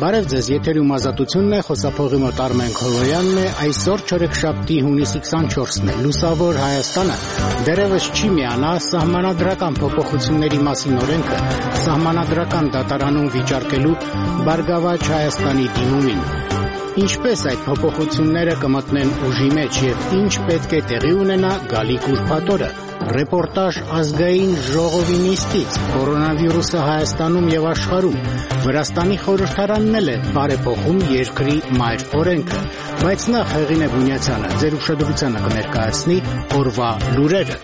Բարև ձեզ, եթերում ազատությունն է, խոսափողի մոտ Արմեն Քոլոյանն է, այսօր չորեքշաբթի հունիսի 24-ն է, լուսավոր Հայաստանը դեռևս չի միանա սահմանադրական փոփոխությունների մասին օրենքը սահմանադրական դատարանում վիճարկելու Բարգավաճ Հայաստանի դիմումին։ Ինչպես այդ փոփոխությունները կմտնեն ուժի մեջ եւ ինչ պետք է տեղի ունենա գալիք ուրբաթ օրը։ Ռեպորտաժ ազգային ժողովի նիստից կորոնավիրուսը Հայաստանում եւ աշխարհում Վրաստանի խորհրդարանն էլ է բարեփոխում երկրի մայր օրենքը, բայց նախ Հեղինե Բունյացյանը ձեր ուշադրությանը կներկայացնի օրվա լուրերը։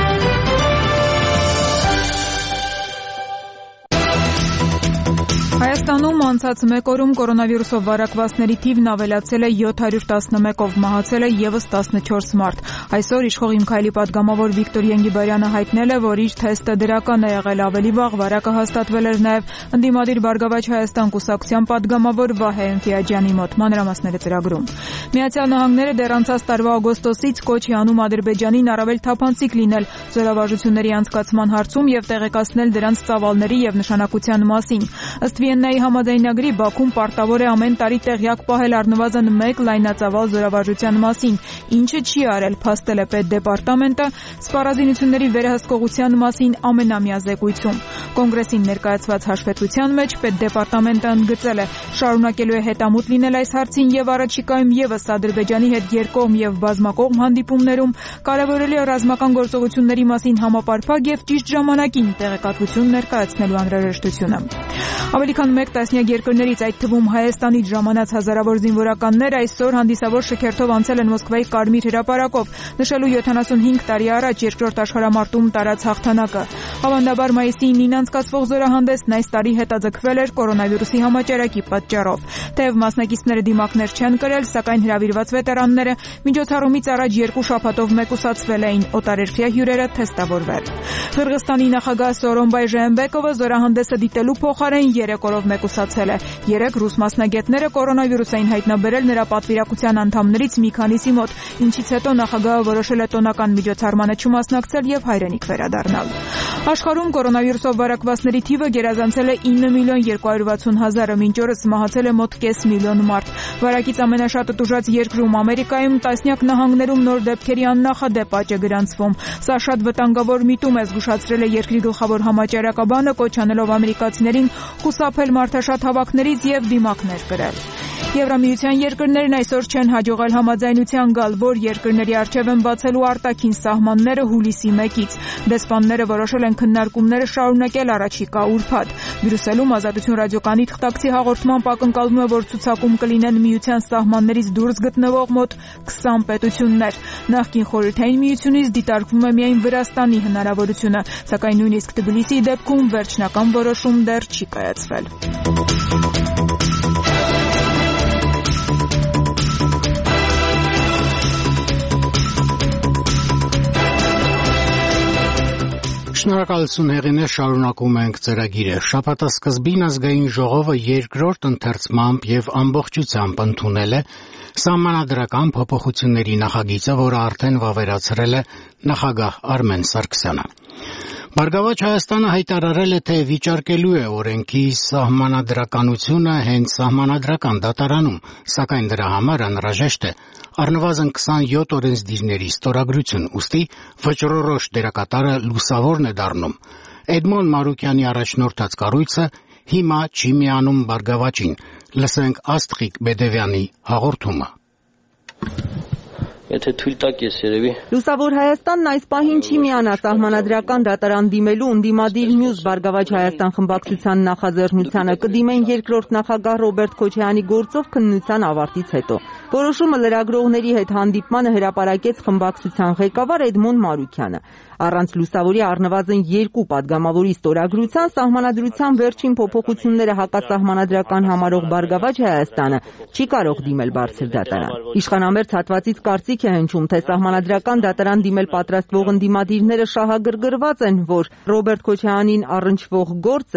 Հայաստանում անցած մեկ օրում կորոնավիրուսով վարակվածների թիվն ավելացել է 711-ով, մահացել է եւս 14 մարդ։ Այսօր իշխող Իմ Քայլի падգամավոր Վիկտոր Ենգիբարյանը հայտնել է, որ իր թեստը դրական է եղել, ավելի վաղ վարակը հաստատվել էր նաեւ ընդդիմադիր Բարգավաճ Հայաստան կուսակցության падգամավոր Վահե Էնֆիաջյանի մոտ։ Մանրամասները ծրագրում։ Միացյալ Նահանգները դեռ անցած տարվա օգոստոսից կոչ է անում Ադրբեջանին առավել թափանցիկ լինել զորավարժությունների անցկացման հարցում եւ տեղեկացնել դրանց ծավալների եւ նշանակության մասին։ Ըստ Վիեննայի համաձայնագրի Բաքուն պարտավոր է ամեն տարի տեղյակ պահել առնվազն 1 լայնածավալ զորավարժության մասին, ինչը չի արել, փաստել է Պետդեպարտամենտը սպառազինությունների վերահսկողության մասին ամենամյա զեկույցում։ Կոնգրեսին ներկայացված հաշվետվության մեջ Պետդեպարտամենտը ընդգծել է, շարունակելու է հետամուտ լինել այս հարցին եւ առաջիկայում եւս Ադրբեջանի հետ երկկողմ եւ բազմակողմ հանդիպումներում կարևորել է ռազմական գործողությունների մասին համապարփակ եւ ճիշտ ժամանակին տեղեկատվություն ներկայացնելու անհրաժեշտությունը։ Ավելի քան 1 տասնյակ երկրներից, այդ թվում Հայաստանից ժամանած հազարավոր զինվորականներ այսօր հանդիսավոր շքերթով անցել են Մոսկվայի Կարմիր հրապարակով, նշելու 75 տարի առաջ երկրորդ աշխարհամարտում տարած հաղթանակը։ Ավանդաբար մայիսի 9-ին անցկացվող զորահանդեսն այս տարի հետաձգվել էր կորոնավիրուսի համաճարակի պատճառով։ Թեև մասնակիցները դիմակներ չեն կրել, սակայն հրավիրված վետերանները միջոցառումից առաջ 2 շաբաթով մեկուսացվել էին, օտարերկրյա հյուրերը թեստավորվել։ Қырғызստանի նախագահ Սորոնբայ Ժեհենբեկովը զորահանդեսը դիտելու փոխարեն 3 օրով մեկուսացել է։ 3 ռուս մասնագետները կորոնավիրուս էին հայտնաբերել նրա պատվիրակության անդամներից մի քանիսի մոտ, ինչից հետո նախագահը որոշել է տոնական միջոցառմանը չմասնակցել եւ հայրենիք վերադառնալ։ Աշխարհում կորոնավիրուսով վարակվածների թիվը գերազանցել է 9.260.000-ը, մինչ օրս մահացել է մոտ կես միլիոն մարդ։ Վարակից ամենաշատը տուժած երկրում Ամերիկայում տասնյակ նահանգներում նոր դեպքերի աննախադեպ աճ է գրանցվում։ Սա շատ վտանգավոր միտում է, զգուշացրել է երկրի գլխավոր համաճարակաբանը, կոչ անելով ամերիկացիներին խուսափել մարդաշատ հավաքներից եւ դիմակներ կրել։ Եվրամիության երկրներն այսօր չեն հաջողել համաձայնության գալ, որ երկրների առջև են բացելու արտաքին սահմանները հուլիսի 1-ից։ Դեսպանները որոշել են քննարկումները շարունակել առաջիկա ուրբաթ։ Բրյուսելում Ազատություն ռադիոկայանի թղթակցի հաղորդմամբ ակնկալվում է, որ ցուցակում կլինեն միության սահմաններից դուրս գտնվող մոտ 20 պետություններ։ Նախկին խորհրդային միությունից դիտարկվում է միայն Վրաստանի հնարավորությունը, սակայն նույնիսկ Թբիլիսիի դեպքում վերջնական որոշում դեռ չի կայացվել։ Շնորհակալություն Հեղինե, շարունակում ենք ծրագիրը։ Շաբաթասկզբին ազգային ժողովը երկրորդ ընթերցմամբ եւ ամբողջությամբ ընդունել է սահմանադրական փոփոխությունների նախագիծը, որը արդեն վավերացրել է նախագահ Արմեն Սարգսյանը։ Բարգավաճ Հայաստանը հայտարարել է, թե վիճարկելու է օրենքի սահմանադրականությունը հենց սահմանադրական դատարանում, սակայն դրա համար անհրաժեշտ է առնվազն 27 օրենսդիրների ստորագրություն, ուստի վճռորոշ դերակատարը լուսավորն է դառնում։ Էդմոն Մարուկյանի առաջնորդած կառույցը հիմա չի միանում Բարգավաճին։ Լսենք Աստղիկ Բեդևյանի հաղորդումը։ Եթե թույլ տաք ես երևի։ Լուսավոր Հայաստանն այս պահին չի միանա սահմանադրական դատարան դիմելու ընդդիմադիր մյուս Բարգավաճ Հայաստան խմբակցության նախաձեռնությանը, կդիմեն երկրորդ նախագահ Ռոբերտ Քոչարյանի գործով քննության ավարտից հետո։ Որոշումը լրագրողների հետ հանդիպմանը հրապարակեց խմբակցության ղեկավար Էդմոն Մարուկյանը։ Առանց լուսավորի առնվազն 2 падգամավորի ստորագրության սահմանադրության վերջին փոփոխությունները հակասահմանադրական համարող Բարգավաճ Հայաստանը չի կարող դիմել բարձր դատարան։ Իշխանամերձ հատվածից կարծիք է հնչում, թե սահմանադրական դատարան դիմել պատրաստվող ընդդիմադիրները շահագրգռված են, որ Ռոբերտ Քոչարյանին առնչվող գործը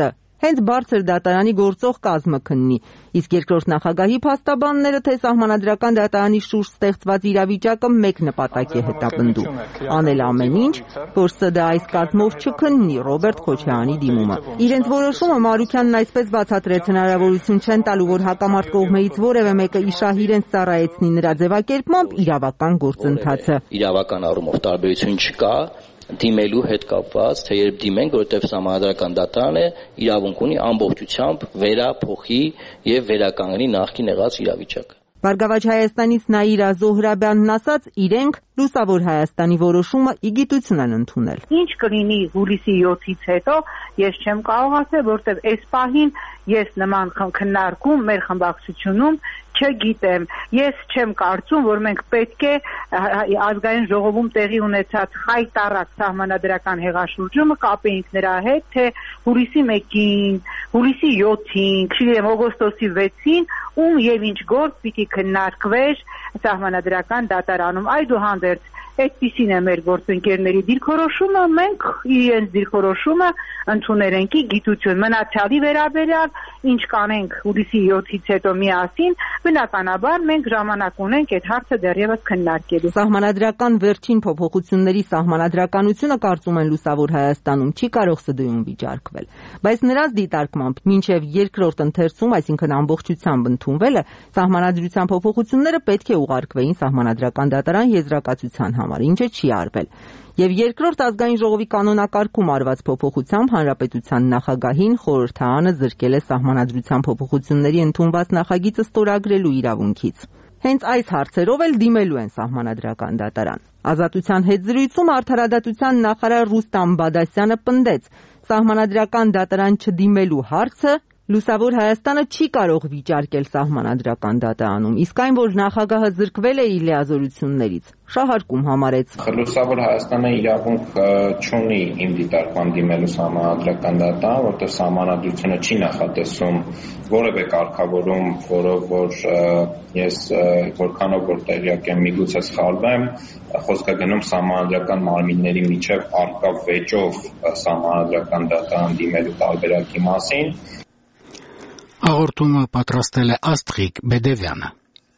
հենց բարձր դատարանի գործող կազմը քննի, իսկ երկրորդ նախագահի փաստաբանները, թե Սահմանադրական դատարանի շուրջ ստեղծված իրավիճակը մեկ նպատակ է հետապնդում՝ անել ամեն ինչ, որ ՍԴ այս կազմով չքննի Ռոբերտ Քոչարյանի դիմումը։ Իրենց որոշումը Մարուքյանն այսպես բացատրեց, հնարավորություն չեն տալու, որ հակամարտ կողմերից որևէ մեկը իշահ իրենց ծառայեցնի նրա ձևակերպմամբ իրավական գործընթացը։ Իրավական առումով տարբերություն չկա դիմելու հետ կապված, թե երբ դիմենք, որովհետև Սահմանադրական դատարանը իրավունք ունի ամբողջությամբ վերափոխի եւ վերականգնի նախկին եղած իրավիճակը։ Բարգավաճ Հայաստանից Նաիրա Զոհրաբյանն ասաց, իրենք Լուսավոր Հայաստանի որոշումը իգիտություն են ընդունել։ Ինչ կլինի հուլիսի 7-ից հետո, ես չեմ կարող ասել, որտեղ այս պահին ես նման քննարկում մեր խմբակցությունում չգիտեմ։ Ես չեմ կարծում, որ մենք պետք է ազգային ժողովում տեղի ունեցած խայտառակ սահմանադրական հեղաշրջումը կապեինք նրա հետ, թե հուլիսի 1-ին, հուլիսի 7-ին, չգիտեմ, օգոստոսի 6-ին, ում եւ ինչ գործ պիտի քննարկվեր Սահմանադրական դատարանում։ Այդուհանդերձ այդպիսին է մեր գործընկերների դիրքորոշումը, մենք իրենց դիրքորոշումը ընդունել ենք գիտություն, մնացյալի վերաբերյալ ինչ կանենք հուլիսի 7-ից հետո միասին, բնականաբար մենք ժամանակ ունենք այդ հարցը դեռևս քննարկելու։ Սահմանադրական վերջին փոփոխությունների սահմանադրականությունը, կարծում են Լուսավոր Հայաստանում, չի կարող ՍԴ-ում վիճարկվել, բայց նրանց դիտարկմամբ մինչև երկրորդ ընթերցում, այսինքն ամբողջությամբ ընդունվելը, սահմանադրության փոփոխությունները պետք է ուղարկվեին Սահմանադրական դատարան եզրակացության համար, ինչը չի արվել։ Եվ երկրորդ ազգային ժողովի կանոնակարգում արված փոփոխությամբ Հանրապետության նախագահին խորհրդարանը զրկել է Սահմանադրության փոփոխությունների ընդունված նախագիծը ստորագրելու իրավունքից։ Հենց այս հարցերով էլ դիմելու են Սահմանադրական դատարան։ Ազատության հետ զրույցում արդարադատության նախարար Ռուստամ Բադասյանը պնդեց, Սահմանադրական դատարան չդիմելու հարցը Լուսավոր Հայաստանը չի կարող վիճարկել Սահմանադրական դատարանում, իսկ այն, որ նախագահը զրկվել է իր լիազորություններից, շահարկում համարեց։ Լուսավոր Հայաստանը իրավունք չունի իմ դիտարկման դիմելու Սահմանադրական դատարան, որտեղ Սահմանադրությունը չի նախատեսում որևէ կարգավորում, որով որ ես որքանով որ տեղյակ եմ, միգուցե սխալվեմ, խոսքը գնում Սահմանադրական մարմինների միջև առկա վեճով Սահմանադրական դատարան դիմելու տարբերակի մասին։ Հաղորդումը պատրաստել է Աստղիկ Բեդևյանը։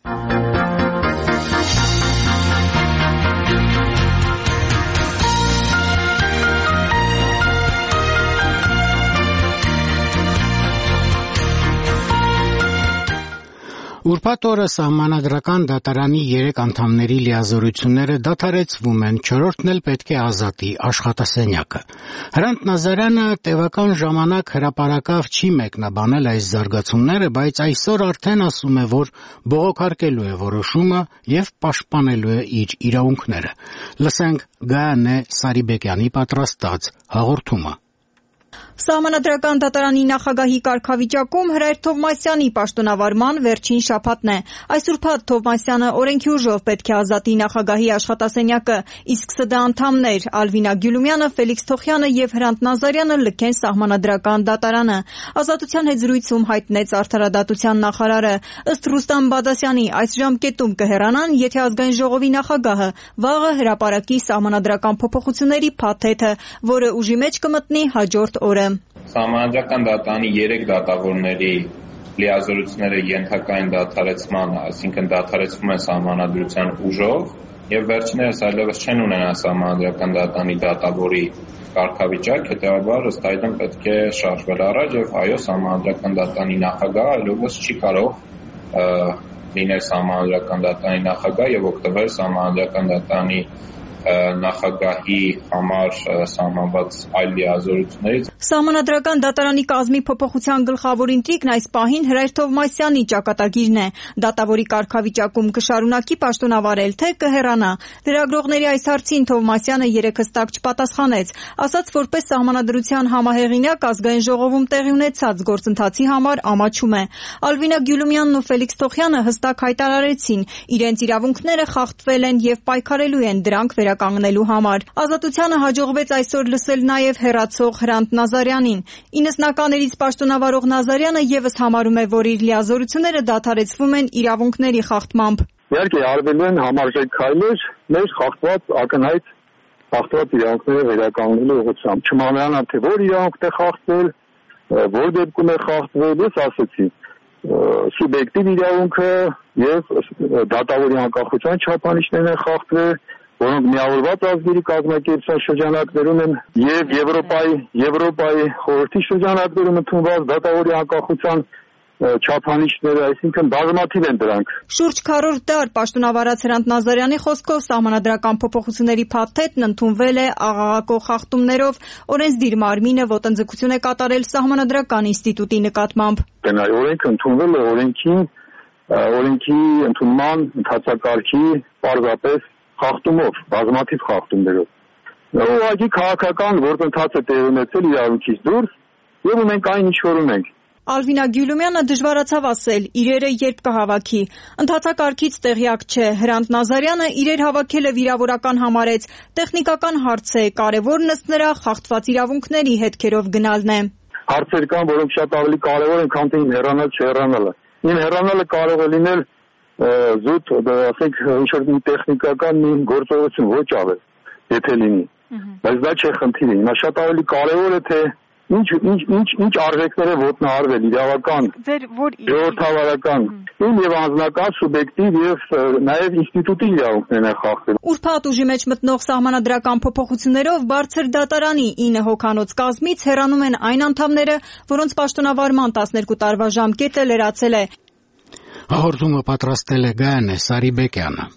Ուրբաթ օրը Սահմանադրական դատարանի 3 անդամների լիազորությունները դադարեցվում են, 4-ն էլ պետք է ազատի աշխատասենյակը։ Հրանտ Նազարյանը տևական ժամանակ հրապարակավ չի մեկնաբանել այս զարգացումները, բայց այսօր արդեն ասում է, որ բողոքարկելու է որոշումը եւ պաշտպանելու է իր իրավունքները։ Լսենք Գայանե Սարիբեկյանի պատրաստած հաղորդումը։ Սահմանադրական դատարանի նախագահի կարգավիճակում Հրայր Թովմասյանի պաշտոնավարման վերջին շաբաթն է։ Այս ուրբաթ Թովմասյանը օրենքի ուժով պետք է ազատի նախագահի աշխատասենյակը, իսկ ՍԴ անդամներ Ալվինա Գյուլումյանը, Ֆելիքս Թոխյանը եւ Հրանտ Նազարյանը լքեն Սահմանադրական դատարանը։ Ազատության հետ զրույցում հայտնեց արդարադատության նախարարը։ Ըստ Ռուստամ Բադասյանի, այս ժամկետում կհեռանան, եթե ազգային ժողովի նախագահը վաղը հրապարակի Սահմանադրական փոփոխությունների փաթեթը, որը ուժի մեջ կմտնի հաջորդ օրը։ Սահմանադրական դատարանի 3 դատավորների լիազորությունները ենթակա են դադարեցման, այսինքն դադարեցվում են Սահմանադրության ուժով եւ վերջիններս այլևս չեն ունենա Սահմանադրական դատարանի դատավորի կարգավիճակ, հետեւաբար ըստ այդմ պետք է շարժվել առաջ եւ այո, Սահմանադրական դատարանի նախագահը այլևս չի կարող լինել Սահմանադրական դատարանի նախագահ եւ օգտվել Սահմանադրական դատարանի նախագահի համար սահմանված այլ լիազորություններից։ Սահմանադրական դատարանի կազմի փոփոխության գլխավոր ինտրիգն այս պահին Հրայր Թովմասյանի ճակատագիրն է։ Դատավորի կարգավիճակում կշարունակի պաշտոնավարել, թե կհեռանա։ Լրագրողների այս հարցին Թովմասյանը 3 հստակ չպատասխանեց, ասաց, որպես Սահմանադրության համահեղինակ ազգային ժողովում տեղի ունեցած գործընթացի համար ամաչում է։ Ալվինա Գյուլումյանն ու Ֆելիքս Թոխյանը հստակ հայտարարեցին, իրենց իրավունքները խախտվել են եւ պայքարելու են դրանք կանգնելու համար։ Ազատությանը հաջողվեց այսօր լսել նաև հեռացող Հրանտ Նազարյանին։ 90-ականներից պաշտոնավարող Նազարյանը եւս համարում է, որ իր լիազորությունները դադարեցվում են իրավունքների խախտմամբ։ Իհարկե արվելու են համարժեք քայլեր մեր խախտված ակնհայտ խախտված իրավունքները վերականգնելու ուղղությամբ։ Չմանրանա թե որ իրավունքն է խախտվել, որ դեպքում է խախտվել, ես ասացի, սուբյեկտիվ իրավունքը եւ դատավորի անկախության չափանիշներն են խախտվել, որոնք միավորված ազգերի կազմակերպության շրջանակներում են եւ Եվրոպայի խորհրդի շրջանակներում ընդունված դատավորի անկախության չափանիշները, այսինքն բազմաթիվ են դրանք։ Շուրջ 400 դար պաշտոնավարած Հրանտ Նազարյանի խոսքով սահմանադրական փոփոխությունների փաթեթն ընդունվել է աղաղակող խախտումներով, օրենսդիր մարմինը ոտնձգություն է կատարել սահմանադրական ինստիտուտի նկատմամբ։ Օրենքը ընդունվել է օրենքի ընդունման ընթացակարգի պարզապես խախտումով, բազմաթիվ խախտումներով։ Ուղղակի քաղաքական գործընթաց է տեղի ունեցել իրավունքից դուրս եւ մենք այն ինչ որ ունենք։ Ալվինա Գյուլումյանը դժվարացավ ասել իրերը երբ կհավաքի։ Ընթացակարգից տեղյակ չէ։ Հրանտ Նազարյանը իրեր հավաքելը վիրավորական համարեց։ Տեխնիկական հարց է, կարևորն ըստ նրա խախտված իրավունքների հետքերով գնալն է։ Հարցեր կան, որոնք շատ ավելի կարևոր են, քան թե հեռանալ չհեռանալը։ Իմ հեռանալը կարող է լինել զուտ, ասենք, ինչ-որ մի տեխնիկական մի գործողություն, ոչ ավել, եթե լինի։ Բայց դա չէ խնդիրը։ Հիմա շատ ավելի կարևոր է թե ինչ արժեքներ է ոտնահարվել իրավական, ժողովրդավարական, եւ անձնական, սուբյեկտիվ եւ նաեւ ինստիտուտի իրավունքներն են խախտվել։ Ուրբաթ ուժի մեջ մտնող սահմանադրական փոփոխություններով բարձր դատարանի 9 հոգանոց կազմից հեռանում են այն անդամները, որոնց պաշտոնավարման 12 տարվա ժամկետը լրացել է։ Հաղորդումը պատրաստել է Գայանե Սարիբեկյանը։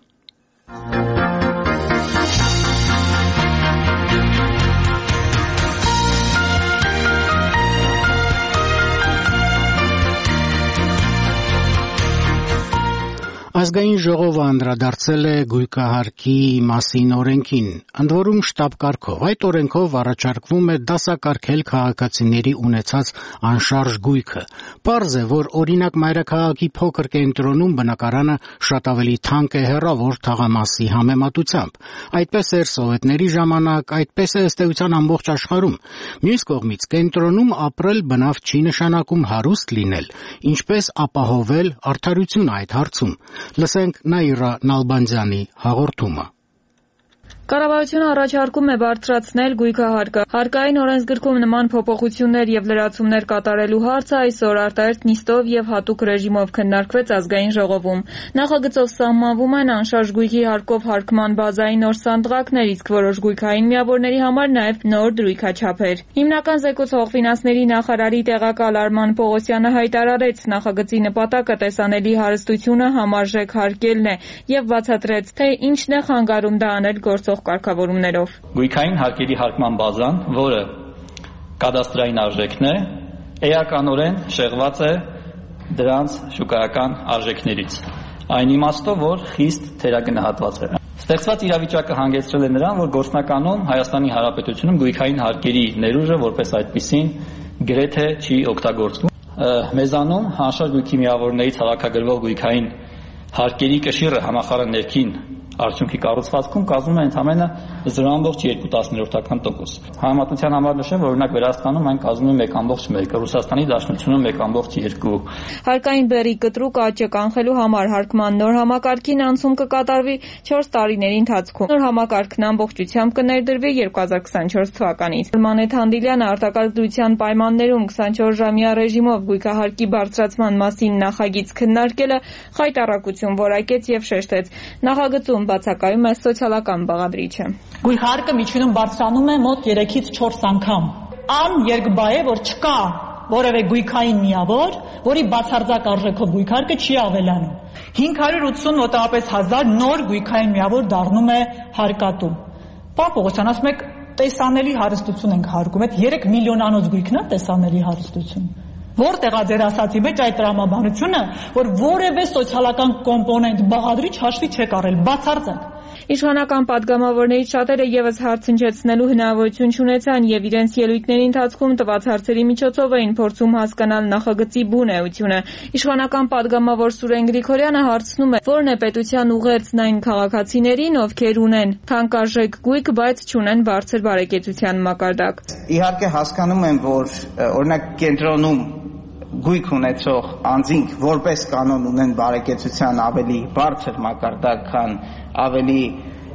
Ազգային ժողովը անդրադարձել է գույքահարկի մասին օրենքին, ընդ որում շտապ կարգով։ Այդ օրենքով առաջարկվում է դասակարգել քաղաքացիների ունեցած անշարժ գույքը։ Պարզ է, որ օրինակ մայրաքաղաքի փոքր կենտրոնում բնակարանը շատ ավելի թանկ է հեռավոր թաղամասի համեմատությամբ։ Այդպես էր սովետների ժամանակ, այդպես է ըստ էության ամբողջ աշխարհում։ Մյուս կողմից կենտրոնում ապրել բնավ չի նշանակում հարուստ լինել, ինչպես ապահովել արդարություն այդ հարցում։ Լսենք Նաիրա Նալբանդյանի հաղորդումը։ Կառավարությունը առաջարկում է բարձրացնել գույքահարկը։ Հարկային օրենսգրքում նման փոփոխություններ եւ լրացումներ կատարելու հարցը այսօր արտահերթ նիստով եւ հատուկ ռեժիմով քննարկվեց ազգային ժողովում։ Նախագծով սահմանվում են անշարժ գույքի հարկով հարկման բազային նոր սանդղակներ, իսկ որոշ գույքային միավորների համար նաեւ նոր դրույքաչափեր։ Հիմնական զեկուցող ֆինանսների նախարարի տեղակալ Արման Պողոսյանը հայտարարեց, նախագծի նպատակը տեսանելի հարստությունը համարժեք հարկելն է եւ բացատրեց, թե ինչն է խանգարում դա անել գործող կարգավորումներով։ Գույքային հարկերի հարկման բազան, որը կադաստրային արժեքն է, էականորեն շեղված է դրանց շուկայական արժեքներից։ Այն իմաստով, որ խիստ թերագնահատված է։ Ստեղծված իրավիճակը հանգեցրել է նրան, որ գործնականում Հայաստանի Հանրապետությունում գույքային հարկերի ներուժը որպես այդպիսին գրեթե չի օգտագործվում։ Մեզանում անշարժ գույքի միավորներից հավաքագրվող գույքային հարկերի կշիռը համախառն ներքին արդյունքի կառուցվածքում կազմում է ընդամենը 0.2%։ Համեմատության համար նշեմ, որ օրինակ Վրաստանում այն կազմում է 1.1, Ռուսաստանի Դաշնությունում 1.2։ Հարկային բեռի կտրուկ աճը կանխելու համար հարկման նոր համակարգին անցում կկատարվի 4 տարիների ընթացքում։ Նոր համակարգն ամբողջությամբ կներդրվի 2024 թվականից։ Մանեթ Հանդիլյանը արտակարգ դրության պայմաններում 24-ժամյա ռեժիմով գույքահարկի բարձրացման մասին նախագիծ քննարկելը խայտառակություն որակեց եւ շեշտեց։ Նախագծում բացակայում է սոցիալական բաղադրիչը։ Գույքահարկը միջինում բարձրանում է մոտ 3-ից 4 անգամ։ Երկբայ է, որ չկա որևէ գույքային միավոր, որի բացարձակ արժեքով գույքահարկը չի ավելանում։ 580 մոտավորապես 1000 նոր գույքային միավոր դառնում է հարկատու։ Պարոն Պողոսյան, ասում եք տեսանելի հարստություն ենք հարկում, այդ 3 միլիոնանոց գույքն է տեսանելի հարստություն։ Որտեղ է ձեր ասացի մեջ այդ տրամաբանությունը, որ որևէ սոցիալական կոմպոնենտ բաղադրիչ հաշվի չեք առել, բացարձակ։ Իշխանական падգամավորներից շատերը եւս հարց հնչեցնելու հնարավորություն չունեցան եւ իրենց ելույթների ընթացքում տված հարցերի միջոցով էին փորձում հասկանալ նախագծի բուն էությունը։ Իշխանական падգամավոր Սուրեն Գրիգորյանը հարցնում է, որն է պետության ուղերձն այն քաղաքացիներին, ովքեր ունեն թանկարժեք գույք, բայց չունեն բարձր բարեկեցության մակարդակ։ Իհարկե հասկանում եմ, որ օրինակ կենտրոնում գույք ունեցող անձինք որպես կանոն ունեն բարեկեցության ավելի բարձր մակարդակ, քան ավելի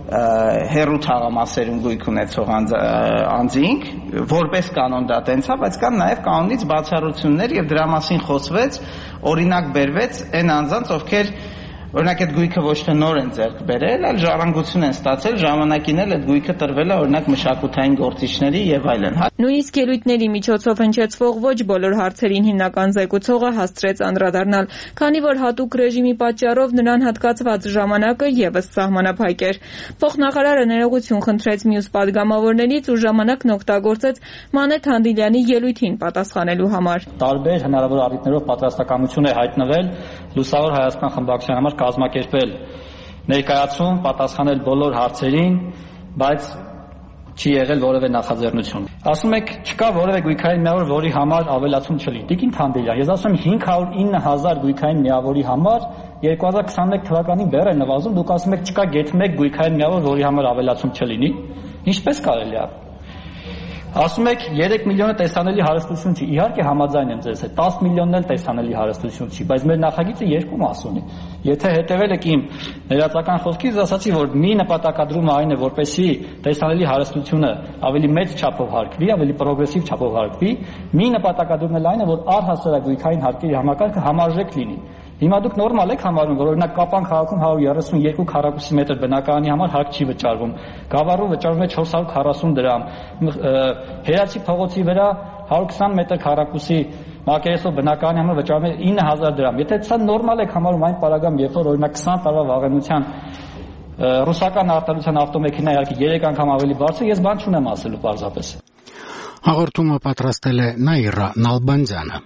հերու թաղամասերում գույք ունեցող անձինք, որպես կանոն դա տենց է, բայց կան նաև կանոնից բացառություններ եւ դրա մասին խոսվեց, օրինակ բերվեց այն անձանց, ովքեր օրինակ այդ գույքը ոչ թե նոր են ձեռք բերել, այլ ժառանգություն են ստացել, ժամանակին էլ այդ գույքը տրվել է օրինակ մշակութային գործիչների եւ այլն։ Նույնիսկ ելույթների միջոցով հնչեցվող ոչ բոլոր հարցերին հիմնական զեկուցողը հասցրեց անդրադառնալ, քանի որ հատուկ ռեժիմի պատճառով նրան հատկացված ժամանակը եւս սահմանափակ էր։ Փոխնախարարը ներողություն խնդրեց մյուս падգամավորներից ու ժամանակն օգտագործեց Մանե Թանդիլյանի ելույթին պատասխանելու համար։ Տարբեր հնարավոր առիթներով պատրաստակամություն է հայտնվել Լուսավոր Հայաստան խմբակցության համար կազմակերպել ներկայացում, պատասխանել բոլոր հարցերին, բայց չի եղել որևէ նախաձեռնություն։ Ասում եք, չկա որևէ գույքային միավոր, որի համար ավելացում չլինի։ Տիկին Թանդիլյան, ես ասում եմ 509,000 գույքային միավորի համար 2021 թվականին բեռ է նվազում, դուք ասում եք չկա գեթ 1 գույքային միավոր, որի համար ավելացում չլինի։ Ինչպես կարելի է։ Ասում եք 3 միլիոնը տեսանելի հարստություն չի։ Իհարկե համաձայն եմ ձեզ հետ, 10 միլիոնն էլ տեսանելի հարստություն չի, բայց մեր նախագիծը երկու մաս ունի։ Եթե հետևել եք իմ ներածական խոսքից, ասացի, որ մի նպատակադրումը այն է, որպեսզի տեսանելի հարստությունը ավելի մեծ չափով հարկվի, ավելի պրոգրեսիվ չափով հարկվի, մի նպատակադրումն էլ այն է, որ առհասարակ գույքային հարկերի համակարգը համարժեք լինի։ Հիմա դուք նորմալ եք համարում, որ օրինակ Կապան քաղաքում 132 քառակուսի մետր բնակարանի համար հարկ չի վճարվում։ Գավառում վճարվում է 440 դրամ։ Հերացի փողոցի վրա 120 մետր քառակուսի մակերեսով բնակարանի համար վճարվում է 9000 դրամ։ Եթե սա նորմալ եք համարում այն պարագայում, երբ որ օրինակ 20 տարվա վաղեմության ռուսական արտադրության ավտոմեքենա իհարկե 3 անգամ ավելի բարձր, ես բան չունեմ ասելու պարզապես։ Հաղորդումը պատրաստել է Նաիրա Նալբանդյանը։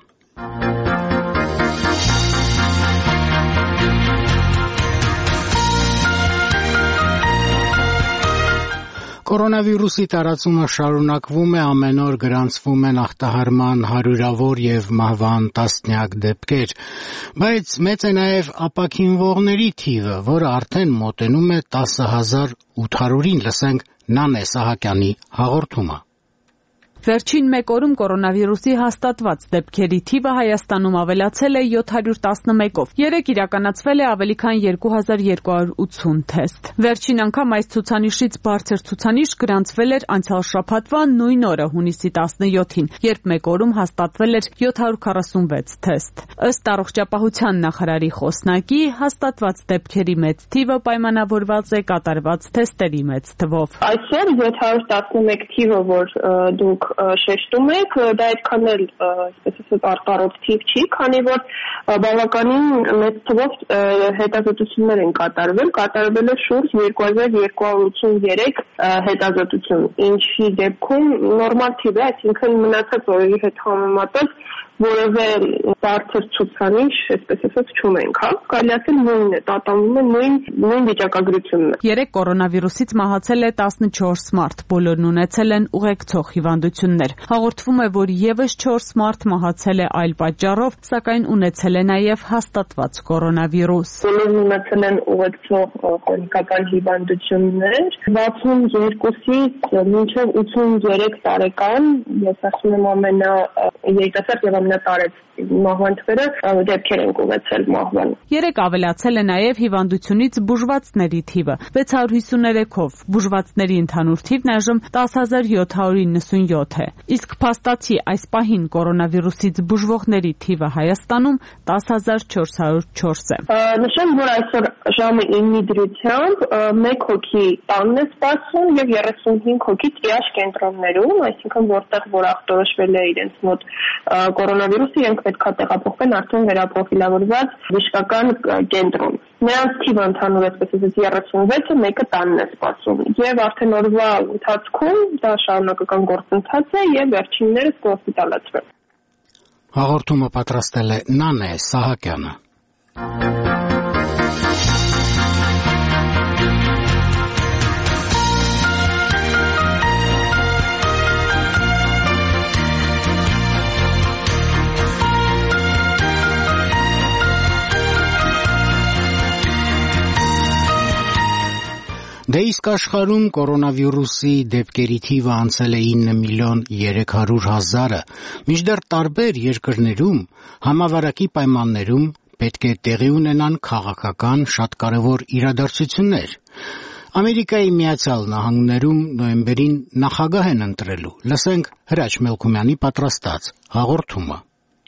Կորոնավիրուսի տարածումը շարունակվում է, ամեն օր գրանցվում են ախտահարման հարյուրավոր եւ մահվան տասնյակ դեպքեր, բայց մեծ է նաեւ ապաքինվողների թիվը, որը արդեն մոտենում է 10,800-ին, լսենք Նանե Սահակյանի հաղորդումը։ Վերջին մեկ օրում կորոնավիրուսի հաստատված դեպքերի թիվը Հայաստանում ավելացել է 711-ով։ Երեկ իրականացվել է ավելի քան 2280 թեստ։ Վերջին անգամ այս ցուցանիշից բարձր ցուցանիշ գրանցվել էր անցյալ շաբաթվա նույն օրը հունիսի 17-ին, երբ մեկ օրում հաստատվել էր 746 թեստ։ Ըստ առողջապահության նախարարի խոսնակի, հաստատված դեպքերի մեծ թիվը պայմանավորված է կատարված թեստերի մեծ թվով։ Այսօր 711 թիվը, որ դուք շեշտում եք, դա այդքան էլ այսպես արտարոց թիվ չի, քանի որ բավականին մեծ թվով հետազոտություններ են կատարվել է շուրջ 2283 հետազոտություն, ինչի դեպքում նորմալ թիվ է, այսինքն մնացած օրերի հետ համեմատած որևէ բարձր ցուցանիշ, այսպես չունենք, հա, կարելի ասել նույնն է, տատանվում է նույն վիճակագրությունն է։ Երեք կորոնավիրուսից մահացել է 14 մարդ, բոլորն ունեցել են ուղեկցող հիվանդություններ։ Հաղորդվում է, որ եւս 4 մարդ մահացել է այլ պատճառով, սակայն ունեցել է նաեւ հաստատված կորոնավիրուս։ Բոլորն ունեցել են ուղեկցող քրոնիկական հիվանդություններ, 62-ից մինչև 83 տարեկան, ես ասում եմ ամենաերիտասարդ եւ ամենատարեց մահվան թվերը դեպքեր են ունեցել մահվան։ Երեք ավելացել է նաև հիվանդությունից բուժվածների թիվը 653-ով, բուժվածների ընդհանուր թիվն այժմ 10797 է։ Իսկ փաստացի այս պահին կորոնավիրուսից բուժվողների թիվը Հայաստանում 10404 է։ Նշեմ, որ այսօր ժամը 9-ի դրությամբ 1 հոգի տանն է սպասում եւ 35 հոգի տրիաժ կենտրոններում, այսինքն որտեղ որ ախտորոշվել է իրենց մոտ կորոնավիրուսը, իրենք պետք է տեղափոխվեն արդեն վերապրոֆիլավորված բժշկական կենտրոն։ Նրանց թիվը ընդհանուր այսպես 36-ը, մեկը տանն է սպասում։ Եվ արդեն օրվա ընթացքում դա շարունակական գործընթաց է եւ վերջիններս կհոսպիտալացվեն։ Հաղորդումը պատրաստել է Նանե Սահակյանը։ Դե իսկ աշխարհում կորոնավիրուսի դեպքերի թիվը անցել է 9.300.000-ը, մինչդեռ տարբեր երկրներում համավարակի պայմաններում պետք է տեղի ունենան քաղաքական շատ կարևոր իրադարձություններ։ Ամերիկայի Միացյալ Նահանգներում նոյեմբերին նախագահ են ընտրելու։ Լսենք Հրաչ Մելքումյանի պատրաստած հաղորդումը։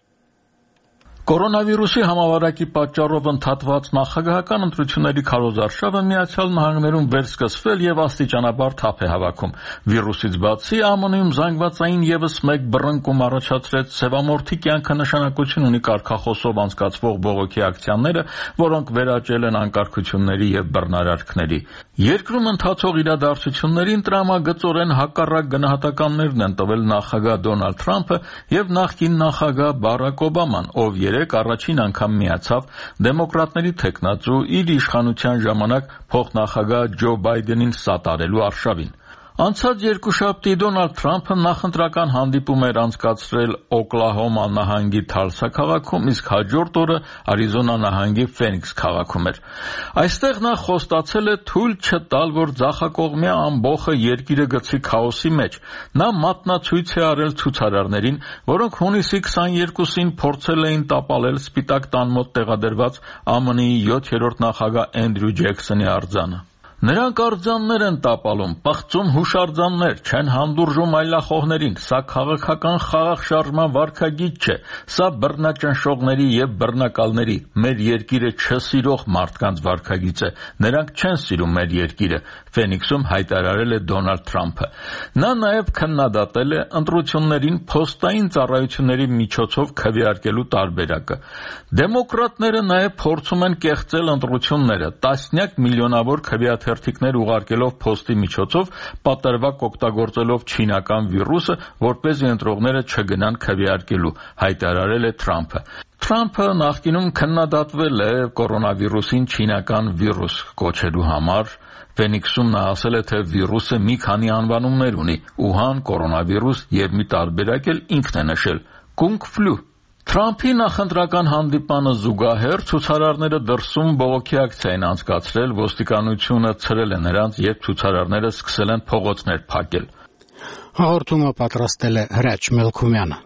Կորոնավիրուսի համավարակի պատճառով ընդհատված նախագահական ընտրությունների քարոզարշավը Միացյալ Նահանգներում վերսկսվել եւ աստիճանաբար թափ է հավաքում։ Վիրուսից բացի ԱՄՆ-ում զանգվածային եւս մեկ բռնկում առաջացրեց սևամորթի կյանքը նշանակություն ունի կարգախոսով անցկացվող բողոքի ակցիաները, որոնք վերաճել են անկարգությունների եւ բռնարարքների։ Երկրում ընթացող իրադարձություններին տրամագծորեն հակառակ գնահատականներն են տվել նախագահ Դոնալդ Թրամփը եւ նախկին նախագահ Բարակ Օբաման, ով առաջին անգամ միացավ դեմոկրատների թեկնածու իր իշխանության ժամանակ փոխնախագահ Ջո Բայդենին սատարելու արշավին։ Անցած երկուշաբթի Դոնալդ Թրամփը նախընտրական հանդիպում էր անցկացրել Օկլահոմա նահանգի Թալսա քաղաքում, իսկ հաջորդ օրը Արիզոնա նահանգի Ֆենիքս քաղաքում էր։ Այստեղ նա խոստացել է թույլ չտալ, որ ձախակողմյա ամբոխը երկիրը գցի քաոսի մեջ։ Նա մատնացույց է արել ցուցարարներին, որոնք հունիսի 22-ին փորձել էին տապալել Սպիտակ տան մոտ տեղադրված ԱՄՆ-ի 7-րդ նախագահ Էնդրյու Ջեքսոնի արձանը։ Նրանք արձաններ են տապալում, պղծում հուշարձաններ, չեն հանդուրժում այլախոհներին, սա քաղաքական խաղաղ շարժման վարքագիծ չէ, սա բռնաճնշողների եւ բռնակալների, մեր երկիրը չսիրող մարդկանց վարքագիծ է, նրանք չեն սիրում մեր երկիրը, Ֆենիքսում հայտարարել է Դոնալդ Թրամփը։ Նա նաեւ քննադատել է ընտրություններին փոստային ծառայությունների միջոցով քվեարկելու տարբերակը։ Դեմոկրատները նաեւ փորձում են կեղծել ընտրությունները, տասնյակ միլիոնավոր քվեաթերթիկներ ուղարկելով փոստի միջոցով, պատրվակ օգտագործելով չինական վիրուսը, որպեսզի ընտրողները չգնան քվեարկելու, հայտարարել է Թրամփը։ Թրամփը նախկինում քննադատվել է կորոնավիրուսին չինական վիրուս կոչելու համար։ Ֆենիքսում նա ասել է, թե վիրուսը մի քանի անվանումներ ունի՝ Ուհան, կորոնավիրուս եւ մի տարբերակ էլ ինքն է նշել՝ Կունգ ֆլու։ Թրամփի նախընտրական հանդիպանը զուգահեռ ցուցարարները դրսում բողոքի ակցիա են անցկացրել, ոստիկանությունը ցրել է նրանց, երբ ցուցարարները սկսել են փողոցներ փակել։ Հաղորդումը պատրաստել է Հրաչ Մելքումյանը։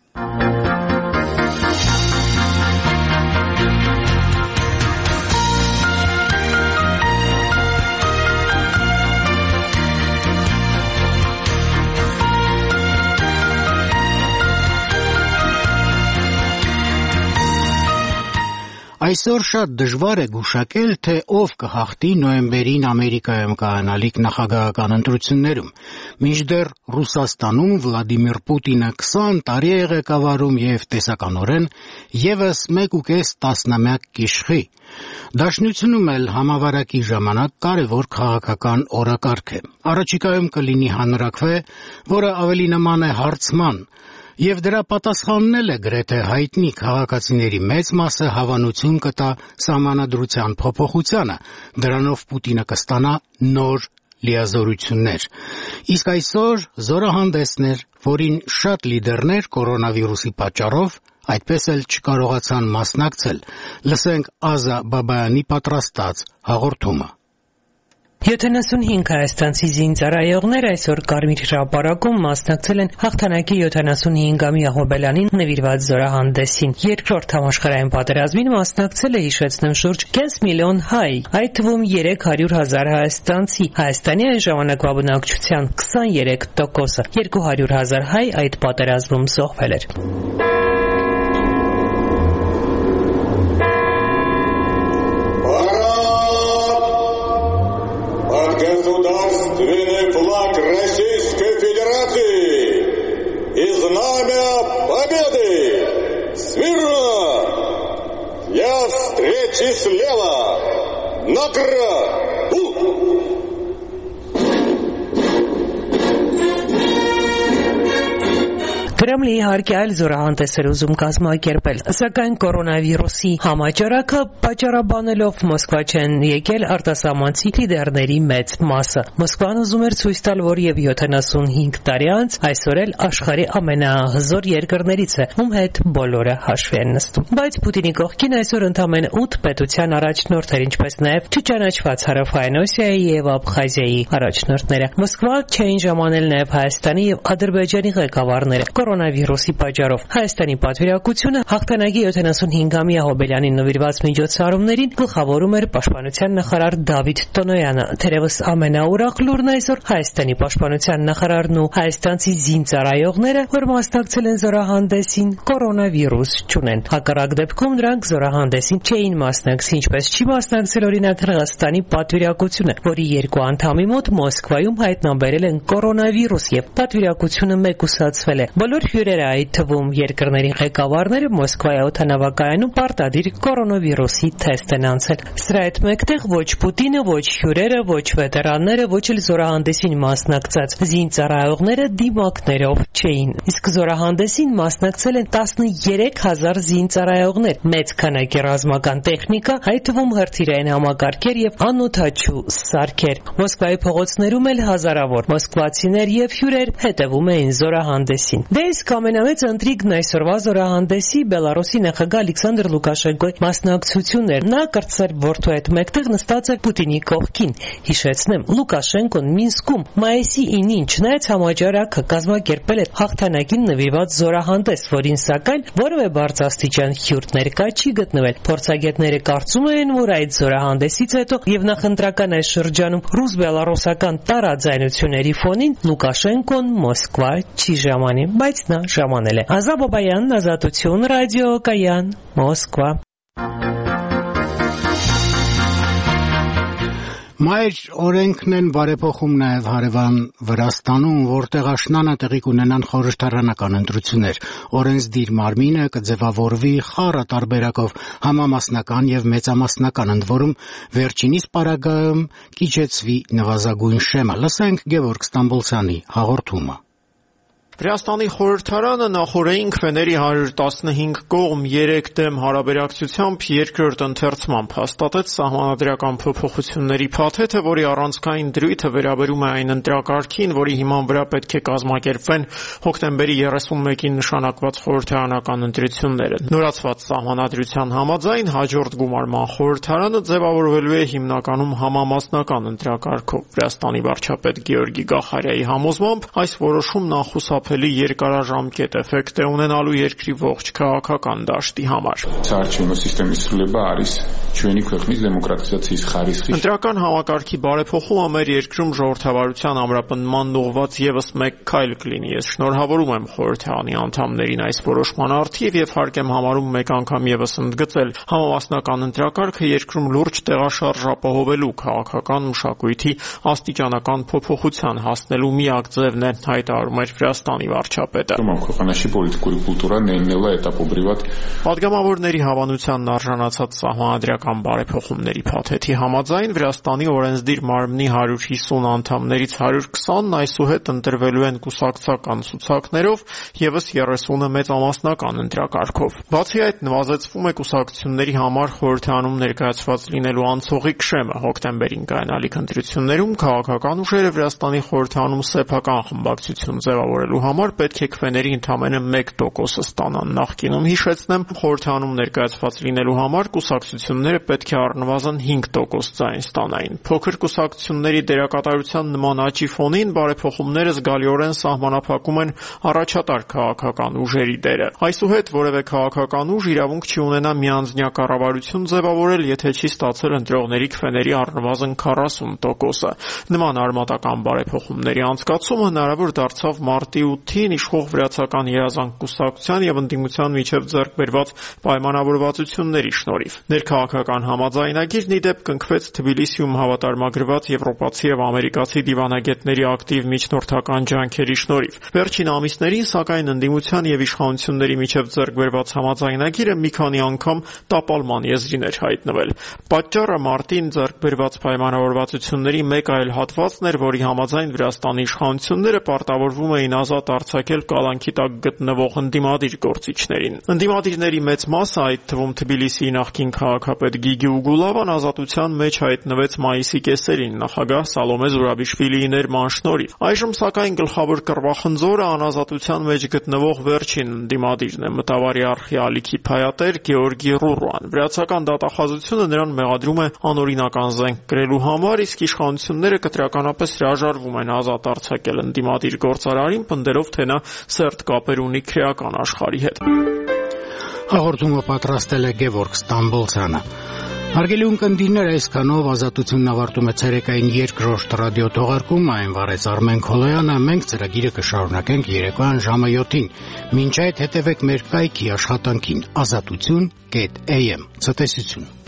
Այսօր շատ դժվար է գուշակել, թե ով կհաղթի նոյեմբերին Ամերիկայում կայանալիք նախագահական ընտրություններում։ Մինչդեռ Ռուսաստանում Վլադիմիր Պուտինը 20 տարի է ղեկավարում եւ տեսականորեն եւս 1.5 տասնամյակ կիշխի։ Դաշնությունում էլ համավարակի ժամանակ կարևոր քաղաքական օրակարգ է։ Առաջիկայում կլինի հանրաքվե, որը ավելի նման է հարցման, եւ դրա պատասխանն էլ է գրեթե հայտնի քաղաքացիների մեծ մասը հավանություն կտա սահմանադրության փոփոխությանը, դրանով Պուտինը կստանա նոր լիազորություններ։ Իսկ այսօր զորահանդեսներ, որին շատ լիդերներ կորոնավիրուսի պատճառով այդպես էլ չկարողացան մասնակցել։ Լսենք Ազա Բաբայանի պատրաստած հաղորդումը։ 75 հայաստանցի զինծառայողներ այսօր Կարմիր հրապարակում մասնակցել են հաղթանակի 75-ամյա հոբելյանին նվիրված զորահանդեսին։ Երկրորդ համաշխարհային պատերազմին մասնակցել է, հիշեցնեմ, շուրջ 5 միլիոն հայ, այդ թվում 300,000 հայաստանցի։ Հայաստանի այն ժամանակվա բնակչության 23%-ը, 200,000 հայ այդ պատերազմում զոհվել էր։ Государственный флаг Российской Федерации и знамя победы! Смирно! Для встречи слева! Наград! Կրեմլի իհարկե այլ զորահանդես էր ուզում կազմակերպել, սակայն կորոնավիրուսի համաճարակը պատճառաբանելով Մոսկվա չեն եկել արտասահմանցի լիդերների մեծ մասը։ Մոսկվան ուզում էր ցույց տալ, որ եւ 75 տարի անց այսօր էլ աշխարհի ամենահզոր երկրներից է, ում հետ բոլորը հաշվի են նստում։ Բայց Պուտինի կողքին այսօր ընդամենը 8 պետության առաջնորդներ, ինչպես նաեւ չճանաչված Հարավային Օսիայի եւ Աբխազիայի առաջնորդները։ Մոսկվա չէին ժամանել նաեւ Հայաստանի եւ Ադրբեջանի ղեկավարները։ կորոնավիրուսի պատճառով։ Հայաստանի պատվիրակությունը հաղթանակի 75-ամյա հոբելյանին նվիրված միջոցառումներին գլխավորում էր պաշտպանության նախարար Դավիթ Տոնոյանը։ Թերևս ամենաուրախ լուրն այսօր Հայաստանի պաշտպանության նախարարն ու հայաստանցի զինծառայողները, որ մասնակցել են զորահանդեսին, կորոնավիրուս չունեն։ Հակառակ դեպքում նրանք զորահանդեսին չէին մասնակցի, ինչպես չի մասնակցել օրինակ Հրղստանի պատվիրակությունը, որի 2 անդամի մոտ Մոսկվայում հայտնաբերել են կորոնավիրուս եւ պատվիրակությունը մեկուսացվել է։ Բոլոր հյուրերը, այդ թվում երկրների ղեկավարները, Մոսկվայի օդանավակայանում պարտադիր կորոնավիրուսի թեստ են անցել։ Սրա հետ մեկտեղ ոչ Պուտինը, ոչ հյուրերը, ոչ վետերանները, ոչ էլ զորահանդեսին մասնակցած զինծառայողները դիմակներով չէին։ Իսկ զորահանդեսին մասնակցել են 13000 զինծառայողներ, մեծ քանակի ռազմական տեխնիկա, այդ թվում հրթիռային համակարգեր եւ անօդաչու սարքեր։ Մոսկվայի փողոցներում էլ հազարավոր մոսկվացիներ եւ հյուրեր հետևում էին զորահանդեսին։ Դե իսկ ամենամեծ ընթրիգն այսօրվա զորահանդեսի Բելարուսի նախագահ Ալեքսանդր Լուկաշենկոյի մասնակցությունն էր։ Նա կրտսեր որդու հետ մեկտեղ նստած է Պուտինի կողքին։ Հիշեցնեմ, Լուկաշենկոն Մինսկում մայիսի 9-ին չնայած համաճարակը կազմակերպել էր հաղթանակին նվիրված զորահանդես, որին սակայն որևէ բարձրաստիճան հյուր ներկա չի գտնվել։ Փորձագետները կարծում են, որ այդ զորահանդեսից հետո եւ նախընտրական այս շրջանում ռուս-բելարուսական տարաձայնությունների ֆոնին Լուկաշենկոն Մոսկվա չի ժամանի, բայց նա ժամանել է։ Ազատ Բաբայան, Ազատություն, ռադիո Կայան, Մոսկվա։ Մայր օրենքն են բարեփոխում նաև հարևան Վրաստանում, որտեղ աշնանը տեղի կունենան խորհրդարանական ընտրություններ։ Օրենսդիր մարմինը կձևավորվի խառը տարբերակով համամասնական եւ մեծամասնական, ընդ որում վերջինիս պարագայում կիջեցվի նվազագույն շեմը։ Լսենք Գևորգ Ստամբոլցյանի հաղորդումը։ Վրաստանի խորհրդարանը նախօրեին քվեների 115 կողմ 3 դեմ հարաբերակցությամբ երկրորդ ընթերցմամբ հաստատեց սահմանադրական փոփոխությունների փաթեթը, որի առանցքային դրույթը վերաբերում է այն ընտրակարգին, որի հիման վրա պետք է կազմակերպվեն հոկտեմբերի 31-ին նշանակված խորհրդարանական ընտրությունները։ Նորացված սահմանադրության համաձայն հաջորդ գումարման խորհրդարանը ձևավորվելու է հիմնականում համամասնական ընտրակարգով։ Վրաստանի վարչապետ Գեորգի Գախարյայի համոզմամբ այս որոշումն անխուսափելի երկարաժամկետ էֆեկտ է ունենալու երկրի ողջ քաղաքական դաշտի համար։ Ընտրական համակարգի բարեփոխումը մեր երկրում ժողովրդավարության ամրապնդման ուղղված եւս մեկ քայլ կլինի։ Ես շնորհավորում եմ խորհրդարանի անդամներին այս որոշման առթիվ եւ հարկ եմ համարում մեկ անգամ եւս ընդգծել համամասնական ընտրակարգը երկրում լուրջ տեղաշարժ ապահովելու քաղաքական մշակույթի աստիճանական փոփոխության հասնելու միակ ձևն է, հայտարարում էր Վրաստանի վարչապետը։ Պատգամավորների հավանությանն արժանացած սահմանադրական բարեփոխումների փաթեթի համաձայն Վրաստանի օրենսդիր մարմնի 150 անդամներից 120-ն այսուհետ ընտրվելու են կուսակցական ցուցակներով, եւս 30-ը մեծամասնական ընտրակարգով։ Բացի այդ, նվազեցվում է կուսակցությունների համար խորհրդարանում ներկայացված լինելու անցողիկ շեմը։ Հոկտեմբերին կայանալիք ընտրություններում քաղաքական ուժերը Վրաստանի խորհրդարանում սեփական խմբակցություն ձևավորելու համար պետք է քվեների ընդամենը 1% ստանան։ Նախկինում, հիշեցնեմ, խորհրդարանում ներկայացված լինելու համար կուսակցությունները պետք է առնվազն 5% ձայն ստանային։ Փոքր կուսակցությունների դերակատարության նման աճի ֆոնին բարեփոխումները զգալիորեն սահմանափակում են առաջատար քաղաքական ուժերի դերը։ Այսուհետ որևէ քաղաքական ուժ իրավունք չի ունենա միանձնյա կառավարություն ձևավորել, եթե չի ստացել ընտրողների քվեների առնվազն 40%-ը։ Նման արմատական բարեփոխումների անցկացումը հնարավոր դարձավ մարտի 8-ին իշխող վրացական երազանք կուսակցության եւ ընդդիմության միջև ձեռք բերված պայմանավորվածությունների շնորհիվ։ Ներքաղաքական համաձայնագիրն ի դեպ կնքվեց Թբիլիսիում հավատարմագրված եվրոպացի եւ ամերիկացի դիվանագետների ակտիվ միջնորդական ջանքերի շնորհիվ։ Վերջին ամիսներին, սակայն, ընդդիմության եւ իշխանությունների միջև ձեռք բերված համաձայնագիրը մի քանի անգամ տապալման եզրին էր հայտնվել։ Պատճառը մարտին ձեռք բերված պայմանավորվածությունների մեկ այլ հատվածն էր, որի համաձայն Վրաստանի իշխանությունները պարտավորվում էին ազատ արձակել կալանքի տակ գտնվող ընդդիմադիր գործիչներին։ Ընդդիմադիրների մեծ մասը, այդ թվում Թբիլիսիի նախկին քաղաքապետ Գիգի Ուգուլավան, ազատության մեջ հայտնվեց մայիսի կեսերին նախագահ Սալոմե Զուրաբիշվիլիի ներման շնորհիվ։ Այժմ, սակայն, գլխավոր կռվախնձորը անազատության մեջ գտնվող վերջին ընդդիմադիրն է՝ մտավարի արխիալիքի փայատեր Գեորգի Ռուրուան։ Վրացական դատախազությունը նրան մեղադրում է անօրինական զենք կրելու համար, իսկ իշխանությունները կտրականապես հրաժարվում են ազատ արձակել ընդդիմադիր գործարարին, շեշտելով, թե նա սերտ կապեր ունի քրեական աշխարհի հետ։ Հաղորդումը պատրաստել է Գևորգ Ստամբոլցյանը։ Հարգելի ունկնդիրներ, այսքանով Ազատությունն ավարտում է ցերեկային երկրորդ ռադիոթողարկումը, այն վարեց Արմեն Քոլոյանը, մենք ծրագիրը կշարունակենք երեկոյան ժամը 7-ին։ Մինչ այդ հետևեք մեր կայքի աշխատանքին azatutun.am։ Ցտեսություն։